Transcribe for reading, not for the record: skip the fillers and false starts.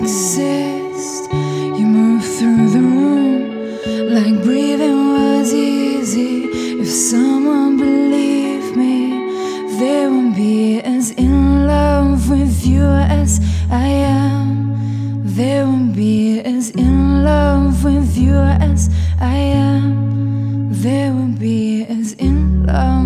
Exist. You move through the room like breathing was easy. If someone believed me, they won't be as in love with you as I am. They won't be as in love with you as I am. They won't be as in love